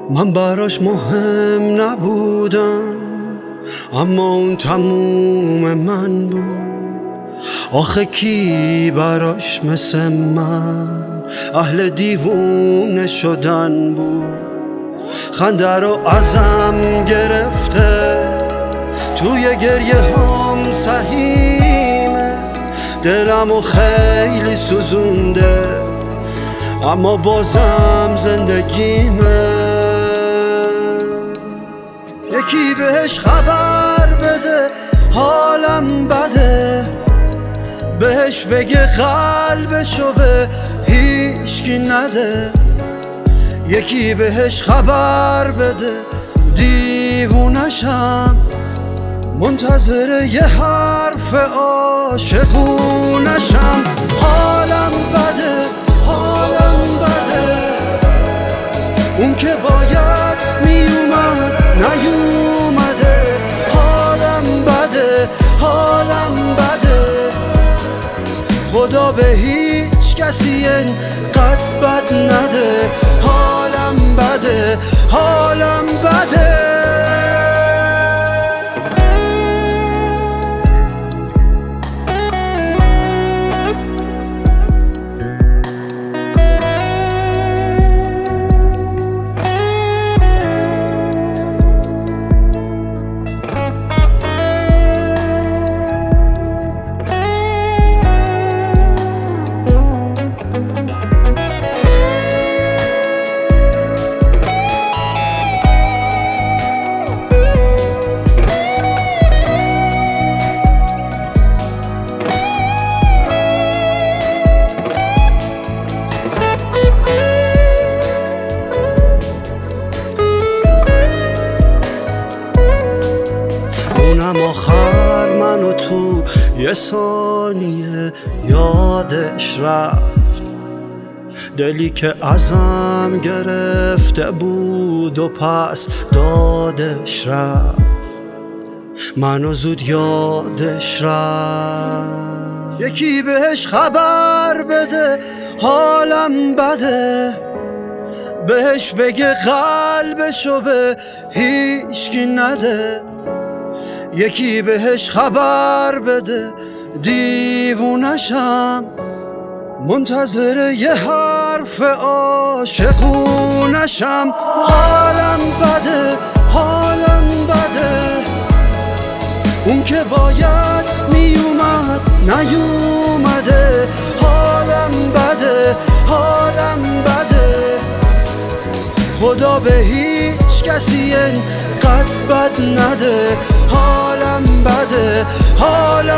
من براش مهم نبودم، اما اون تموم من بود. آخه کی براش مثل من اهل دیوونه شدن بود؟ خنده رو ازم گرفته، توی گریه هم سهیمه. دلمو خیلی سوزونده، اما بازم زندگیمه. یکی بهش خبر بده حالم بده، بهش بگه قلبشو به هیچکی نده. یکی بهش خبر بده دیوونشم، منتظر یه حرف عاشقونشم. حالم بده، حالم بده، اون که باید میومد نیومده. حالم بده، حالم بده، خدا به هیچ کسی اینقدر بد نده. حالم بده، حالم بده. اونم آخر منو تو یه ثانیه یادش رفت. دلی که ازم گرفته بود و پس دادش رفت. منو زود یادش رفت. یکی بهش خبر بده حالم بده، بهش بگه قلبشو به هیچکی نده. یکی بهش خبر بده دیوونشم، منتظر یه حرف عاشقونشم. حالم بده، حالم بده، اون که باید میومد نیومده. حالم بده، حالم بده، خدا به هیچ کسی اینقدر بد نده. حالم بده، حالم